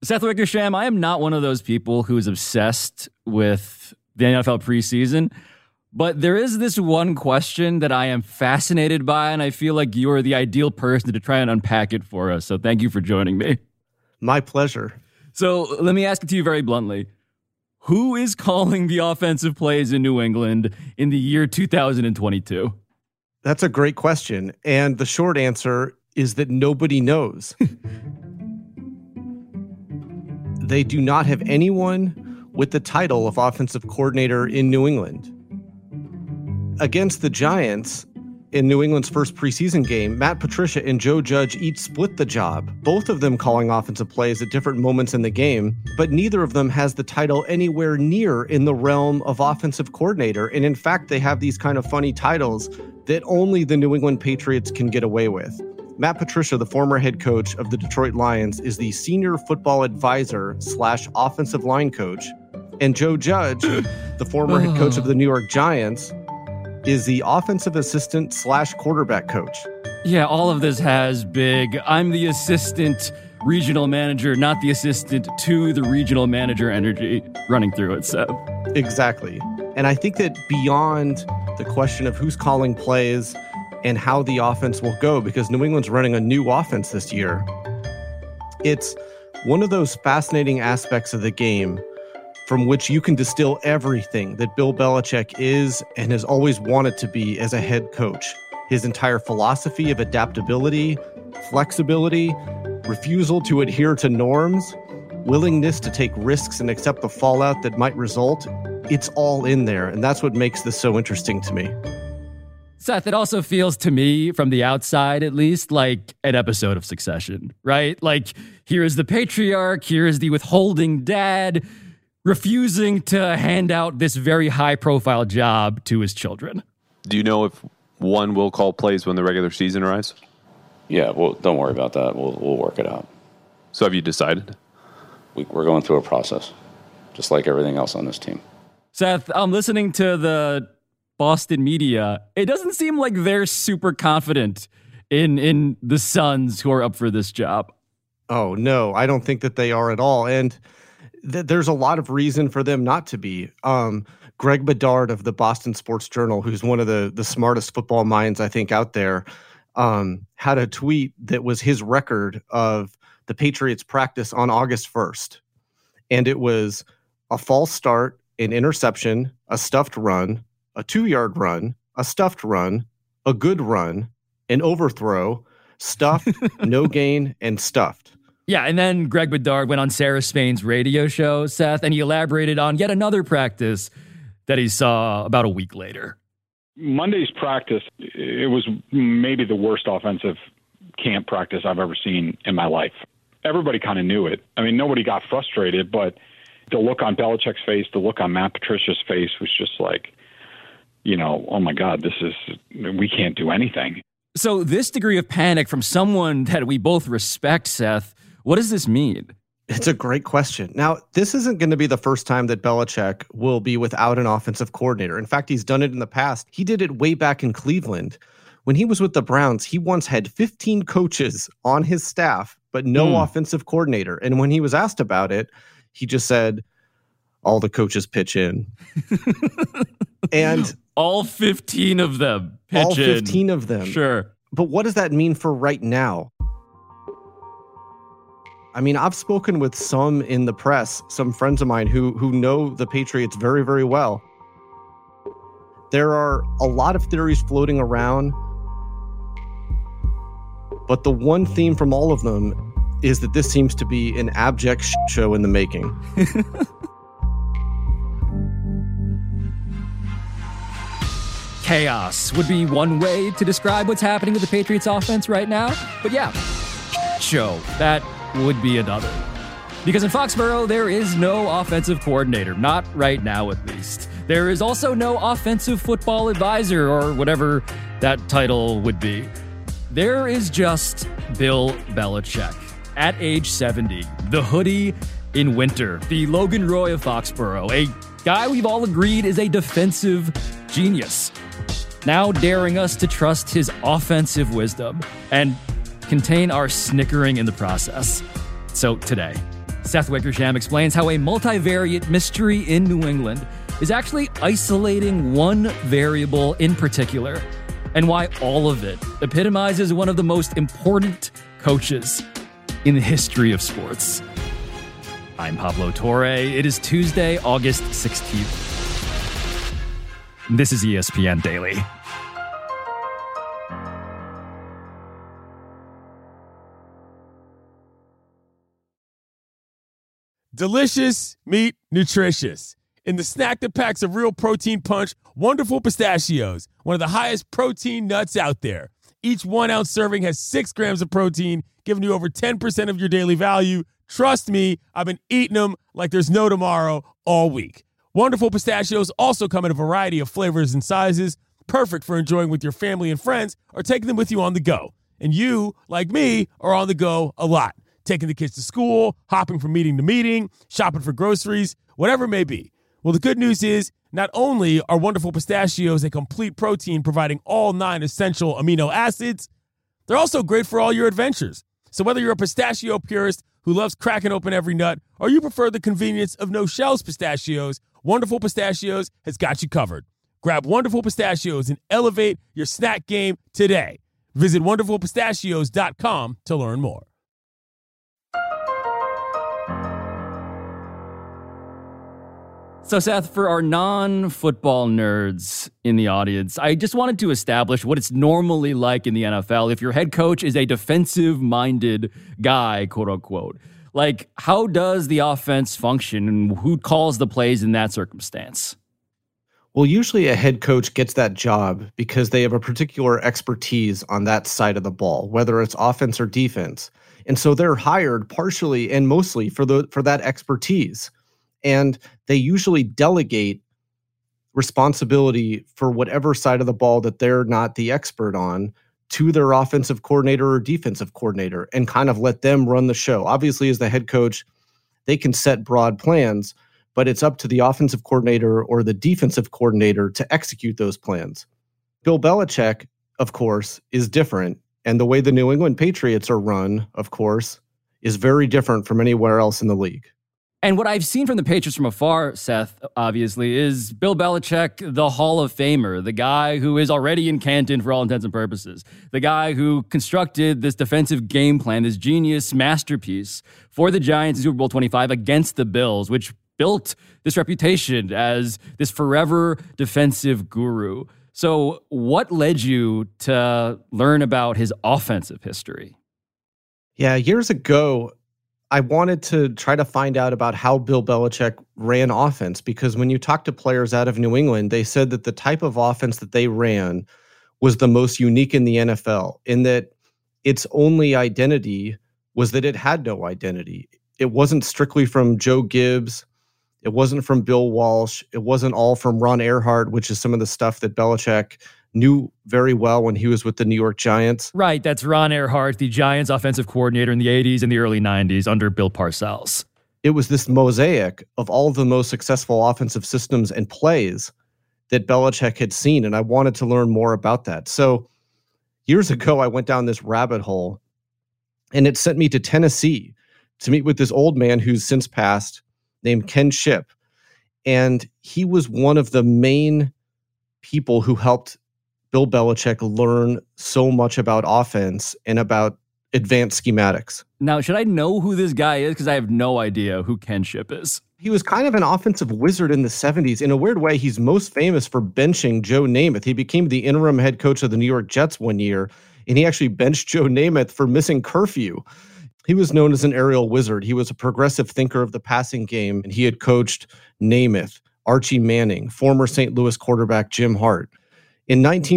Seth Wickersham, I am not one of those people who is obsessed with the NFL preseason, but there is this one question that I am fascinated by, and I feel like you are the ideal person to try and unpack it for us. So thank you for joining me. My pleasure. So let me ask it to you very bluntly. Who is calling the offensive plays in New England in the year 2022? That's a great question. And the short answer is that nobody knows. They do not have anyone with the title of offensive coordinator in New England. Against the Giants, in New England's first preseason game, Matt Patricia and Joe Judge each split the job, both of them calling offensive plays at different moments in the game, but neither of them has the title anywhere near in the realm of offensive coordinator. And in fact, they have these kind of funny titles that only the New England Patriots can get away with. Matt Patricia, the former head coach of the Detroit Lions, is the senior football advisor / offensive line coach. And Joe Judge, the former head coach of the New York Giants, is the offensive assistant / quarterback coach. Yeah, all of this has big, I'm the assistant regional manager, not the assistant to the regional manager energy running through it, Seth. Exactly. And I think that beyond the question of who's calling plays and how the offense will go, because New England's running a new offense this year, it's one of those fascinating aspects of the game from which you can distill everything that Bill Belichick is and has always wanted to be as a head coach. His entire philosophy of adaptability, flexibility, refusal to adhere to norms, willingness to take risks and accept the fallout that might result, it's all in there. And that's what makes this so interesting to me. Seth, it also feels to me, from the outside at least, like an episode of Succession, right? Like, here's the patriarch, here's the withholding dad, refusing to hand out this very high-profile job to his children. Do you know if one will call plays when the regular season arrives? Yeah, well, don't worry about that. We'll work it out. So have you decided? We're going through a process, just like everything else on this team. Seth, I'm listening to the Boston media. It doesn't seem like they're super confident in the Suns who are up for this job. Oh, no, I don't think that they are at all. And there's a lot of reason for them not to be. Greg Bedard of the Boston Sports Journal, who's one of the smartest football minds, I think, out there, had a tweet that was his record of the Patriots practice on August 1st. And it was a false start, an interception, a stuffed run, a 2-yard run, a stuffed run, a good run, an overthrow, stuffed, no gain, and stuffed. Yeah, and then Greg Bedard went on Sarah Spain's radio show, Seth, and he elaborated on yet another practice that he saw about a week later. Monday's practice, it was maybe the worst offensive camp practice I've ever seen in my life. Everybody kind of knew it. I mean, nobody got frustrated, but the look on Belichick's face, the look on Matt Patricia's face was just like, you know, oh my God, we can't do anything. So this degree of panic from someone that we both respect, Seth, what does this mean? It's a great question. Now, this isn't going to be the first time that Belichick will be without an offensive coordinator. In fact, he's done it in the past. He did it way back in Cleveland. When he was with the Browns, he once had 15 coaches on his staff, but no offensive coordinator. And when he was asked about it, he just said, all the coaches pitch in. And all 15 of them pitch in. All 15 of them. Sure. But what does that mean for right now? I mean, I've spoken with some in the press, some friends of mine who know the Patriots very, very well. There are a lot of theories floating around, but the one theme from all of them is that this seems to be an abject show in the making. Chaos would be one way to describe what's happening with the Patriots offense right now. But yeah, show, that would be another. Because in Foxborough, there is no offensive coordinator, not right now at least. There is also no offensive football advisor or whatever that title would be. There is just Bill Belichick at age 70, the hoodie in winter, the Logan Roy of Foxborough, a guy we've all agreed is a defensive genius, now daring us to trust his offensive wisdom and contain our snickering in the process. So today, Seth Wickersham explains how a multivariate mystery in New England is actually isolating one variable in particular, and why all of it epitomizes one of the most important coaches in the history of sports. I'm Pablo Torre. It is Tuesday, August 16th. This is ESPN Daily. Delicious meat, nutritious. In the snack that packs a real protein punch, Wonderful Pistachios, one of the highest protein nuts out there. Each 1 ounce serving has 6 grams of protein, giving you over 10% of your daily value. Trust me, I've been eating them like there's no tomorrow all week. Wonderful Pistachios also come in a variety of flavors and sizes, perfect for enjoying with your family and friends or taking them with you on the go. And you, like me, are on the go a lot. Taking the kids to school, hopping from meeting to meeting, shopping for groceries, whatever it may be. Well, the good news is not only are Wonderful Pistachios a complete protein providing all 9 essential amino acids, they're also great for all your adventures. So whether you're a pistachio purist who loves cracking open every nut or you prefer the convenience of no-shells pistachios, Wonderful Pistachios has got you covered. Grab Wonderful Pistachios and elevate your snack game today. Visit WonderfulPistachios.com to learn more. So, Seth, for our non-football nerds in the audience, I just wanted to establish what it's normally like in the NFL if your head coach is a defensive-minded guy, quote-unquote. Like, how does the offense function and who calls the plays in that circumstance? Well, usually a head coach gets that job because they have a particular expertise on that side of the ball, whether it's offense or defense. And so they're hired partially and mostly for that expertise. And they usually delegate responsibility for whatever side of the ball that they're not the expert on to their offensive coordinator or defensive coordinator and kind of let them run the show. Obviously, as the head coach, they can set broad plans, but it's up to the offensive coordinator or the defensive coordinator to execute those plans. Bill Belichick, of course, is different. And the way the New England Patriots are run, of course, is very different from anywhere else in the league. And what I've seen from the Patriots from afar, Seth, obviously, is Bill Belichick, the Hall of Famer, the guy who is already in Canton for all intents and purposes, the guy who constructed this defensive game plan, this genius masterpiece for the Giants in Super Bowl 25 against the Bills, which built this reputation as this forever defensive guru. So what led you to learn about his offensive history? Yeah, years ago, I wanted to try to find out about how Bill Belichick ran offense, because when you talk to players out of New England, they said that the type of offense that they ran was the most unique in the NFL, in that its only identity was that it had no identity. It wasn't strictly from Joe Gibbs. It wasn't from Bill Walsh. It wasn't all from Ron Erhardt, which is some of the stuff that Belichick knew very well when he was with the New York Giants. Right, that's Ron Erhardt, the Giants offensive coordinator in the 80s and the early 90s under Bill Parcells. It was this mosaic of all the most successful offensive systems and plays that Belichick had seen, and I wanted to learn more about that. So years ago, I went down this rabbit hole, and it sent me to Tennessee to meet with this old man who's since passed named Ken Shipp. And he was one of the main people who helped Bill Belichick learn so much about offense and about advanced schematics. Now, should I know who this guy is? Because I have no idea who Ken Shipp is. He was kind of an offensive wizard in the 70s. In a weird way, he's most famous for benching Joe Namath. He became the interim head coach of the New York Jets one year, and he actually benched Joe Namath for missing curfew. He was known as an aerial wizard. He was a progressive thinker of the passing game, and he had coached Namath, Archie Manning, former St. Louis quarterback Jim Hart. In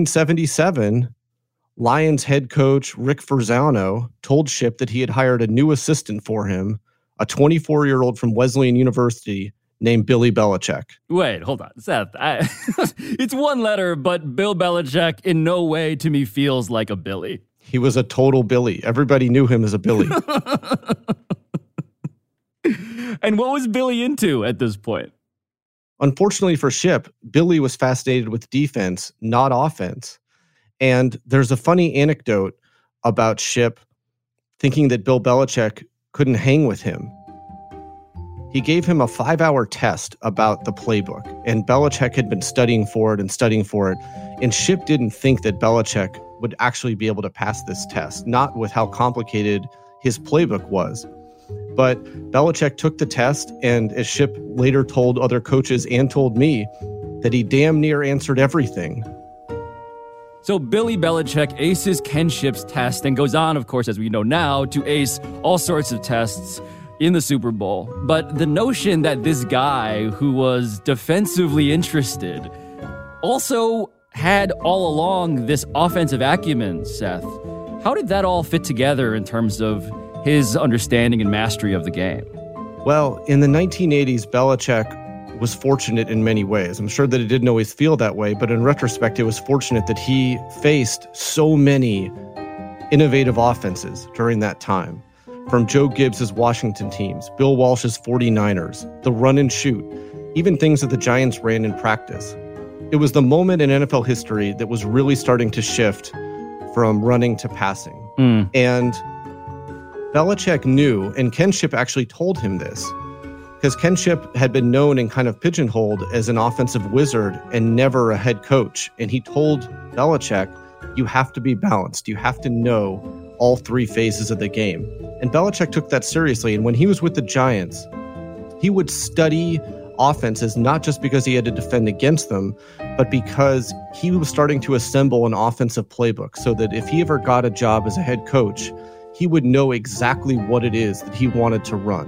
1977, Lions head coach Rick Farzano told Shipp that he had hired a new assistant for him, a 24-year-old from Wesleyan University named Billy Belichick. Wait, hold on. Seth, it's one letter, but Bill Belichick in no way to me feels like a Billy. He was a total Billy. Everybody knew him as a Billy. And what was Billy into at this point? Unfortunately for Shipp, Billy was fascinated with defense, not offense. And there's a funny anecdote about Shipp thinking that Bill Belichick couldn't hang with him. He gave him a 5-hour test about the playbook, and Belichick had been studying for it, and Shipp didn't think that Belichick would actually be able to pass this test, not with how complicated his playbook was. But Belichick took the test, and as Shipp later told other coaches and told me, that he damn near answered everything. So Billy Belichick aces Ken Shipp's test and goes on, of course, as we know now, to ace all sorts of tests in the Super Bowl. But the notion that this guy who was defensively interested also had all along this offensive acumen, Seth, how did that all fit together in terms of his understanding and mastery of the game? Well, in the 1980s, Belichick was fortunate in many ways. I'm sure that it didn't always feel that way, but in retrospect, it was fortunate that he faced so many innovative offenses during that time. From Joe Gibbs' Washington teams, Bill Walsh's 49ers, the run and shoot, even things that the Giants ran in practice. It was the moment in NFL history that was really starting to shift from running to passing. And Belichick knew, and Ken Shipp actually told him this, because Ken Shipp had been known and kind of pigeonholed as an offensive wizard and never a head coach. And he told Belichick, you have to be balanced. You have to know all three phases of the game. And Belichick took that seriously. And when he was with the Giants, he would study offenses, not just because he had to defend against them, but because he was starting to assemble an offensive playbook so that if he ever got a job as a head coach, he would know exactly what it is that he wanted to run.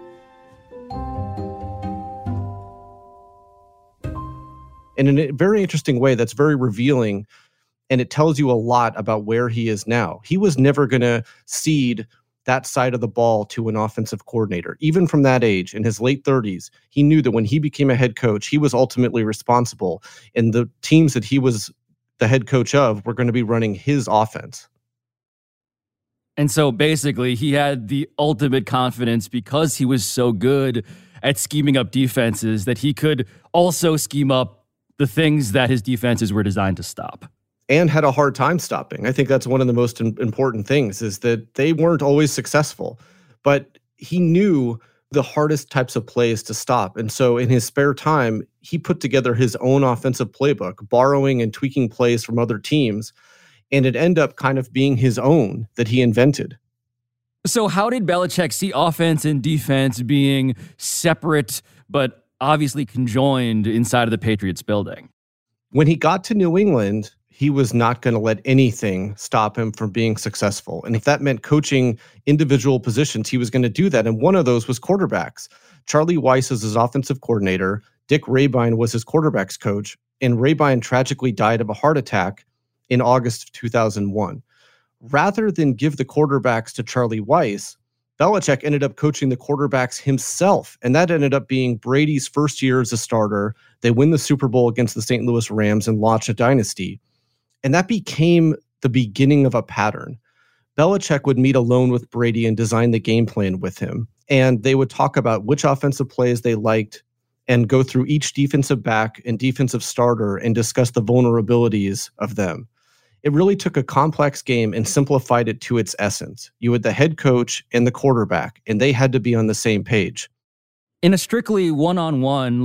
And in a very interesting way, that's very revealing, and it tells you a lot about where he is now. He was never going to cede that side of the ball to an offensive coordinator. Even from that age, in his late 30s, he knew that when he became a head coach, he was ultimately responsible, and the teams that he was the head coach of were going to be running his offense. And so basically, he had the ultimate confidence because he was so good at scheming up defenses that he could also scheme up the things that his defenses were designed to stop. And had a hard time stopping. I think that's one of the most important things, is that they weren't always successful. But he knew the hardest types of plays to stop. And so in his spare time, he put together his own offensive playbook, borrowing and tweaking plays from other teams. And it ended up kind of being his own that he invented. So how did Belichick see offense and defense being separate but obviously conjoined inside of the Patriots building? When he got to New England, he was not going to let anything stop him from being successful. And if that meant coaching individual positions, he was going to do that. And one of those was quarterbacks. Charlie Weis was his offensive coordinator. Dick Rabine was his quarterbacks coach. And Rabine tragically died of a heart attack in August of 2001. Rather than give the quarterbacks to Charlie Weis, Belichick ended up coaching the quarterbacks himself, and that ended up being Brady's first year as a starter. They win the Super Bowl against the St. Louis Rams and launch a dynasty. And that became the beginning of a pattern. Belichick would meet alone with Brady and design the game plan with him, and they would talk about which offensive plays they liked and go through each defensive back and defensive starter and discuss the vulnerabilities of them. It really took a complex game and simplified it to its essence. You had the head coach and the quarterback, and they had to be on the same page. In a strictly one-on-one,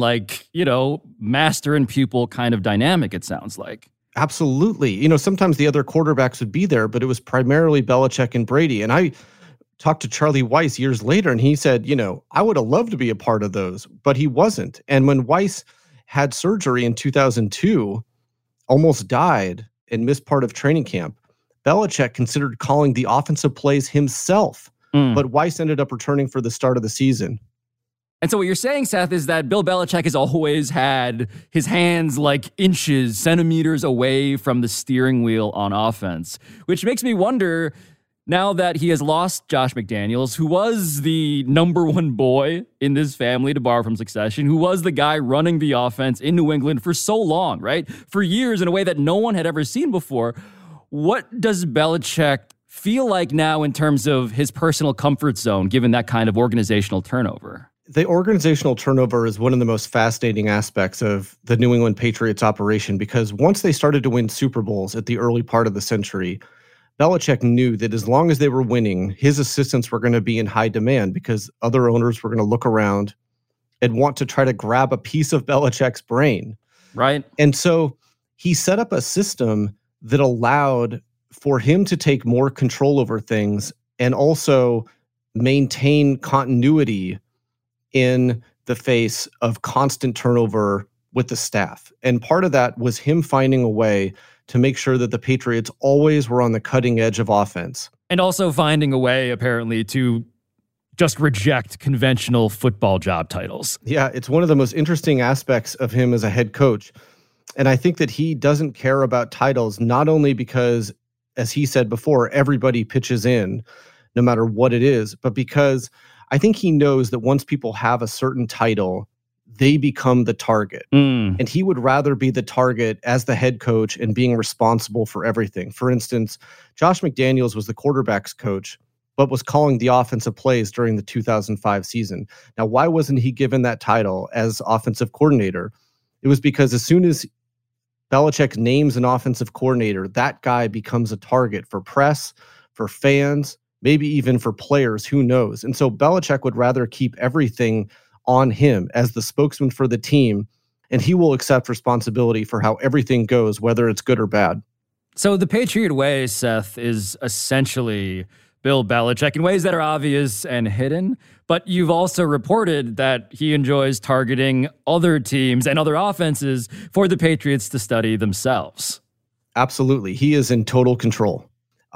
master and pupil kind of dynamic, it sounds like. Absolutely. Sometimes the other quarterbacks would be there, but it was primarily Belichick and Brady. And I talked to Charlie Weis years later, and he said, I would have loved to be a part of those, but he wasn't. And when Weis had surgery in 2002, almost died, and missed part of training camp, Belichick considered calling the offensive plays himself, but Weis ended up returning for the start of the season. And so what you're saying, Seth, is that Bill Belichick has always had his hands like inches, centimeters away from the steering wheel on offense, which makes me wonder, now that he has lost Josh McDaniels, who was the number one boy in this family, to borrow from Succession, who was the guy running the offense in New England for so long, right? For years in a way that no one had ever seen before. What does Belichick feel like now in terms of his personal comfort zone, given that kind of organizational turnover? The organizational turnover is one of the most fascinating aspects of the New England Patriots operation, because once they started to win Super Bowls at the early part of the century, Belichick knew that as long as they were winning, his assistants were going to be in high demand because other owners were going to look around and want to try to grab a piece of Belichick's brain. Right. And so he set up a system that allowed for him to take more control over things and also maintain continuity in the face of constant turnover with the staff. And part of that was him finding a way to make sure that the Patriots always were on the cutting edge of offense. And also finding a way, apparently, to just reject conventional football job titles. Yeah, it's one of the most interesting aspects of him as a head coach. And I think that he doesn't care about titles, not only because, as he said before, everybody pitches in, no matter what it is, but because I think he knows that once people have a certain title, they become the target. And he would rather be the target as the head coach and being responsible for everything. For instance, Josh McDaniels was the quarterback's coach, but was calling the offensive plays during the 2005 season. Now, why wasn't he given that title as offensive coordinator? It was because as soon as Belichick names an offensive coordinator, that guy becomes a target for press, for fans, maybe even for players, who knows? And so Belichick would rather keep everything on him as the spokesman for the team, and he will accept responsibility for how everything goes, whether it's good or bad. So the Patriot way, Seth, is essentially Bill Belichick in ways that are obvious and hidden, but you've also reported that he enjoys targeting other teams and other offenses for the Patriots to study themselves. Absolutely. He is in total control.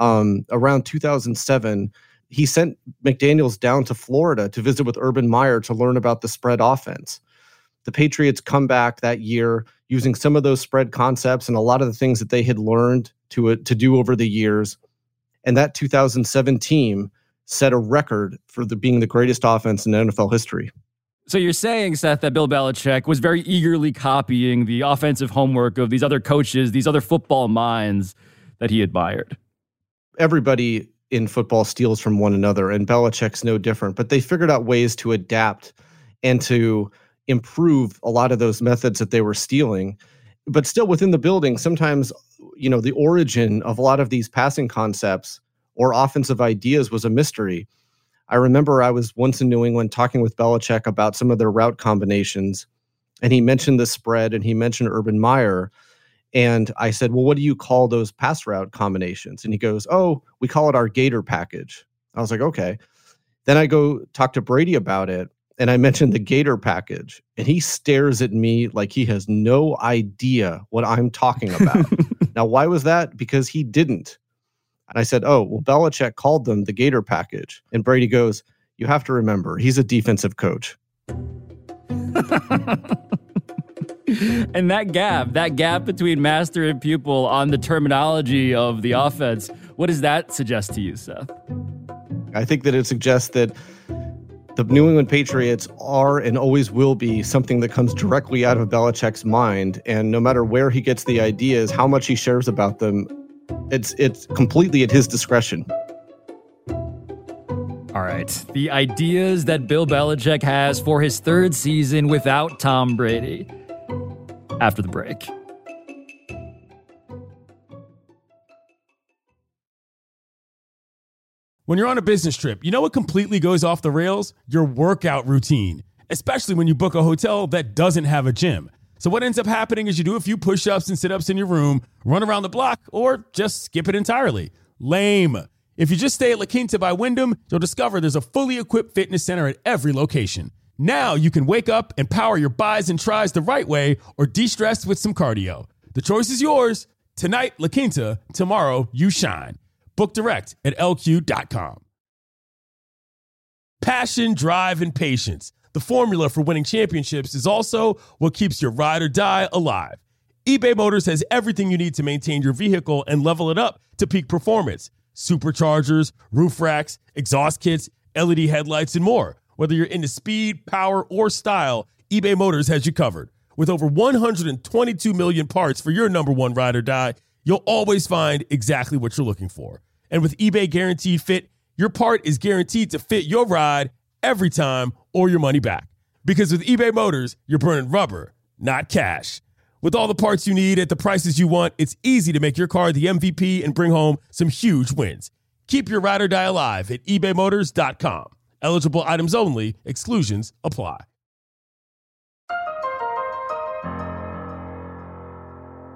Around 2007, he sent McDaniels down to Florida to visit with Urban Meyer to learn about the spread offense. The Patriots come back that year using some of those spread concepts and a lot of the things that they had learned to do over the years. And that 2007 team set a record for being the greatest offense in NFL history. So you're saying, Seth, that Bill Belichick was very eagerly copying the offensive homework of these other coaches, these other football minds that he admired. Everybody in football steals from one another, and Belichick's no different. But they figured out ways to adapt and to improve a lot of those methods that they were stealing. But still within the building, sometimes, the origin of a lot of these passing concepts or offensive ideas was a mystery. I remember I was once in New England talking with Belichick about some of their route combinations, and he mentioned the spread and he mentioned Urban Meyer. And I said, well, what do you call those pass route combinations? And he goes, oh, we call it our Gator package. I was like, okay. Then I go talk to Brady about it, and I mentioned the Gator package, and he stares at me like he has no idea what I'm talking about. Now, why was that? Because he didn't. And I said, oh, well, Belichick called them the Gator package. And Brady goes, you have to remember, he's a defensive coach. And that gap between master and pupil on the terminology of the offense, what does that suggest to you, Seth? I think that it suggests that the New England Patriots are and always will be something that comes directly out of Belichick's mind. And no matter where he gets the ideas, how much he shares about them, it's completely at his discretion. All right. The ideas that Bill Belichick has for his third season without Tom Brady. After the break. When you're on a business trip, you know what completely goes off the rails? Your workout routine, especially when you book a hotel that doesn't have a gym. So what ends up happening is you do a few push-ups and sit-ups in your room, run around the block, or just skip it entirely. Lame. If you just stay at La Quinta by Wyndham, you'll discover there's a fully equipped fitness center at every location. Now you can wake up and power your buys and tries the right way or de-stress with some cardio. The choice is yours. Tonight, La Quinta. Tomorrow, you shine. Book direct at LQ.com. Passion, drive, and patience. The formula for winning championships is also what keeps your ride or die alive. eBay Motors has everything you need to maintain your vehicle and level it up to peak performance. Superchargers, roof racks, exhaust kits, LED headlights, and more. Whether you're into speed, power, or style, eBay Motors has you covered. With over 122 million parts for your number one ride or die, you'll always find exactly what you're looking for. And with eBay Guaranteed Fit, your part is guaranteed to fit your ride every time or your money back. Because with eBay Motors, you're burning rubber, not cash. With all the parts you need at the prices you want, it's easy to make your car the MVP and bring home some huge wins. Keep your ride or die alive at ebaymotors.com. Eligible items only. Exclusions apply.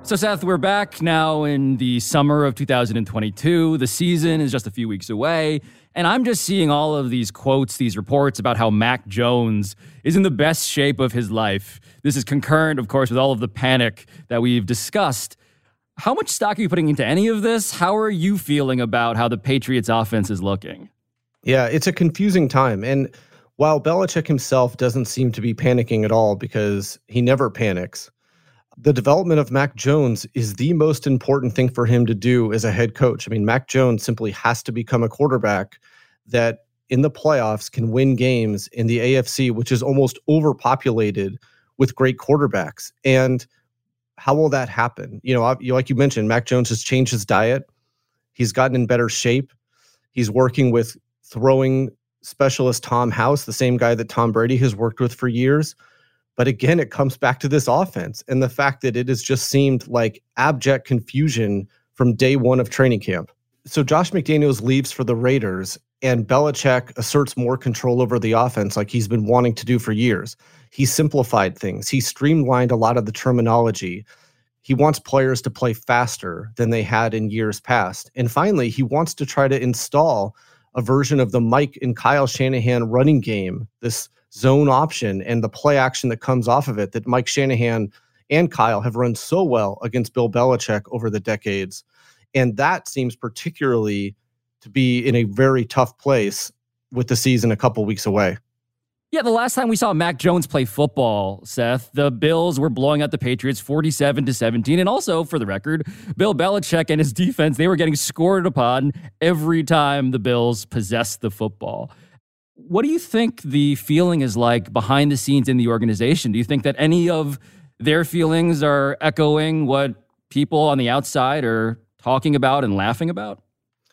So, Seth, we're back now in the summer of 2022. The season is just a few weeks away. And I'm just seeing all of these quotes, these reports about how Mac Jones is in the best shape of his life. This is concurrent, of course, with all of the panic that we've discussed. How much stock are you putting into any of this? How are you feeling about how the Patriots offense is looking? Yeah, it's a confusing time. And while Belichick himself doesn't seem to be panicking at all because he never panics, the development of Mac Jones is the most important thing for him to do as a head coach. I mean, Mac Jones simply has to become a quarterback that in the playoffs can win games in the AFC, which is almost overpopulated with great quarterbacks. And how will that happen? You know, like you mentioned, Mac Jones has changed his diet. He's gotten in better shape. He's working with throwing specialist Tom House, the same guy that Tom Brady has worked with for years. But again, it comes back to this offense and the fact that it has just seemed like abject confusion from day one of training camp. So Josh McDaniels leaves for the Raiders, and Belichick asserts more control over the offense like he's been wanting to do for years. He simplified things. He streamlined a lot of the terminology. He wants players to play faster than they had in years past. And finally, he wants to try to install a version of the Mike and Kyle Shanahan running game, this zone option and the play action that comes off of it that Mike Shanahan and Kyle have run so well against Bill Belichick over the decades. And that seems particularly to be in a very tough place with the season a couple weeks away. Yeah, the last time we saw Mac Jones play football, Seth, the Bills were blowing out the Patriots 47-17. And also, for the record, Bill Belichick and his defense, they were getting scored upon every time the Bills possessed the football. What do you think the feeling is like behind the scenes in the organization? Do you think that any of their feelings are echoing what people on the outside are talking about and laughing about?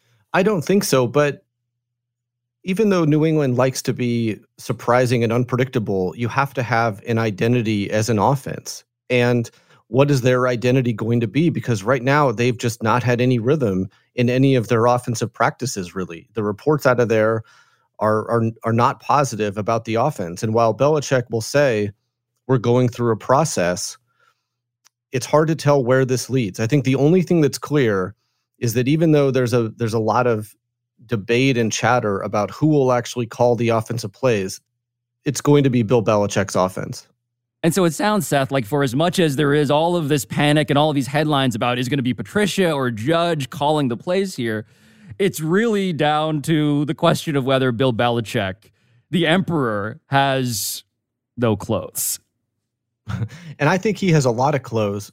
I don't think so, but even though New England likes to be surprising and unpredictable, you have to have an identity as an offense. And what is their identity going to be? Because right now they've just not had any rhythm in any of their offensive practices, really. The reports out of there are not positive about the offense. And while Belichick will say we're going through a process, it's hard to tell where this leads. I think the only thing that's clear is that even though there's a lot of debate and chatter about who will actually call the offensive plays, it's going to be Bill Belichick's offense. And so it sounds, Seth, like for as much as there is all of this panic and all of these headlines about is going to be Patricia or Judge calling the plays here, it's really down to the question of whether Bill Belichick, the emperor, has no clothes. And I think he has a lot of clothes.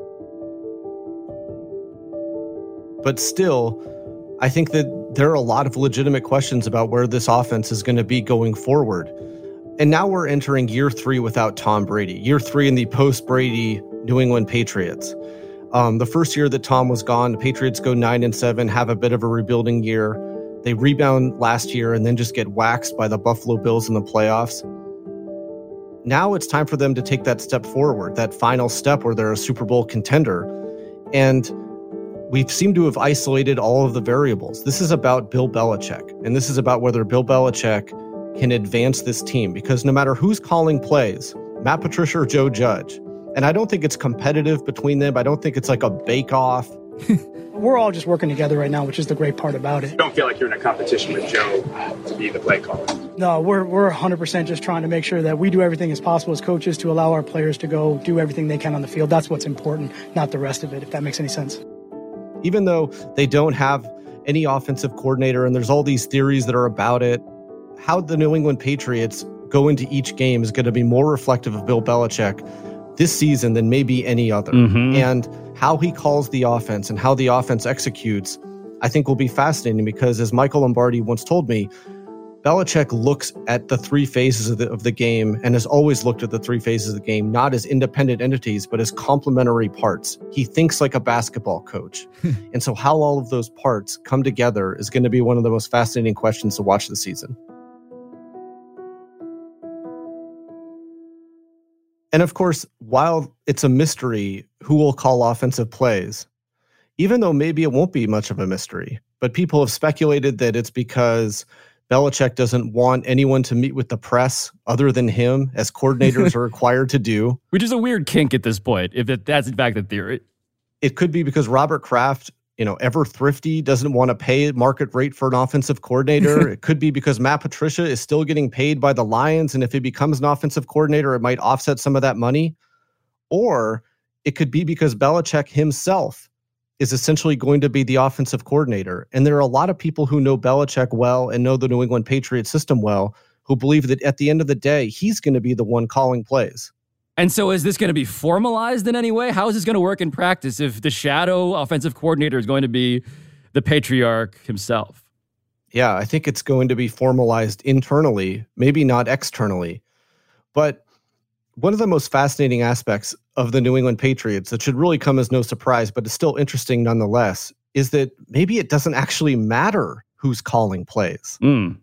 But still, I think that there are a lot of legitimate questions about where this offense is going to be going forward. And now we're entering year 3 without Tom Brady, year 3 in the post-Brady New England Patriots. The first year that Tom was gone, the Patriots go 9-7, have a bit of a rebuilding year. They rebound last year and then just get waxed by the Buffalo Bills in the playoffs. Now it's time for them to take that step forward, that final step where they're a Super Bowl contender. And we seem to have isolated all of the variables. This is about Bill Belichick, and this is about whether Bill Belichick can advance this team, because no matter who's calling plays, Matt Patricia or Joe Judge, and I don't think it's competitive between them. I don't think it's like a bake-off. We're all just working together right now, which is the great part about it. You don't feel like you're in a competition with Joe to be the play caller? No, we're 100% just trying to make sure that we do everything as possible as coaches to allow our players to go do everything they can on the field. That's what's important, not the rest of it, if that makes any sense. Even though they don't have any offensive coordinator and there's all these theories that are about it, how the New England Patriots go into each game is going to be more reflective of Bill Belichick this season than maybe any other. And how he calls the offense and how the offense executes, I think will be fascinating, because as Michael Lombardi once told me, Belichick looks at the 3 phases of the game and has always looked at the 3 phases of the game, not as independent entities, but as complementary parts. He thinks like a basketball coach. And so how all of those parts come together is going to be one of the most fascinating questions to watch this season. And of course, while it's a mystery who will call offensive plays, even though maybe it won't be much of a mystery, but people have speculated that it's because Belichick doesn't want anyone to meet with the press other than him, as coordinators are required to do. Which is a weird kink at this point, if that's in fact the theory. It could be because Robert Kraft, ever thrifty, doesn't want to pay market rate for an offensive coordinator. It could be because Matt Patricia is still getting paid by the Lions, and if he becomes an offensive coordinator, it might offset some of that money. Or it could be because Belichick himself is essentially going to be the offensive coordinator. And there are a lot of people who know Belichick well and know the New England Patriots system well who believe that at the end of the day, he's going to be the one calling plays. And so is this going to be formalized in any way? How is this going to work in practice if the shadow offensive coordinator is going to be the patriarch himself? Yeah, I think it's going to be formalized internally, maybe not externally. But one of the most fascinating aspects of the New England Patriots that should really come as no surprise, but is still interesting nonetheless, is that maybe it doesn't actually matter who's calling plays.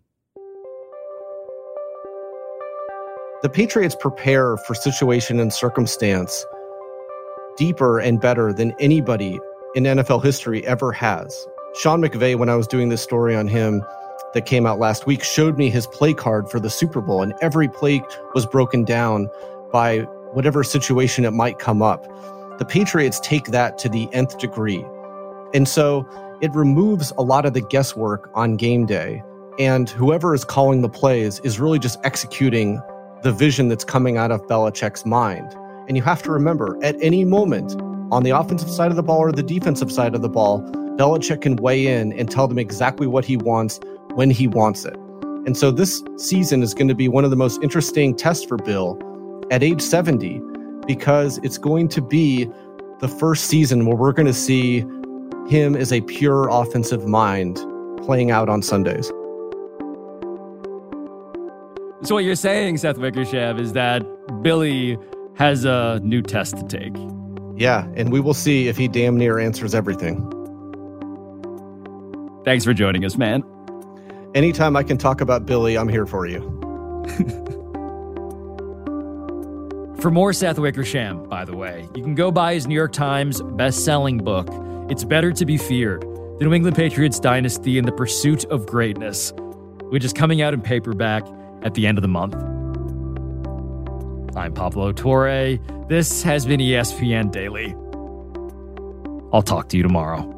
The Patriots prepare for situation and circumstance deeper and better than anybody in NFL history ever has. Sean McVay, when I was doing this story on him that came out last week, showed me his play card for the Super Bowl, and every play was broken down by whatever situation it might come up. The Patriots take that to the nth degree. And so it removes a lot of the guesswork on game day. And whoever is calling the plays is really just executing the vision that's coming out of Belichick's mind. And you have to remember, at any moment, on the offensive side of the ball or the defensive side of the ball, Belichick can weigh in and tell them exactly what he wants when he wants it. And so this season is going to be one of the most interesting tests for Bill at age 70, because it's going to be the first season where we're going to see him as a pure offensive mind playing out on Sundays. So what you're saying, Seth Wickersham, is that Billy has a new test to take. Yeah, and we will see if he damn near answers everything. Thanks for joining us, man. Anytime I can talk about Billy, I'm here for you. For more Seth Wickersham, by the way, you can go buy his New York Times best-selling book, It's Better to Be Feared, The New England Patriots Dynasty and the Pursuit of Greatness, which is coming out in paperback at the end of the month. I'm Pablo Torre. This has been ESPN Daily. I'll talk to you tomorrow.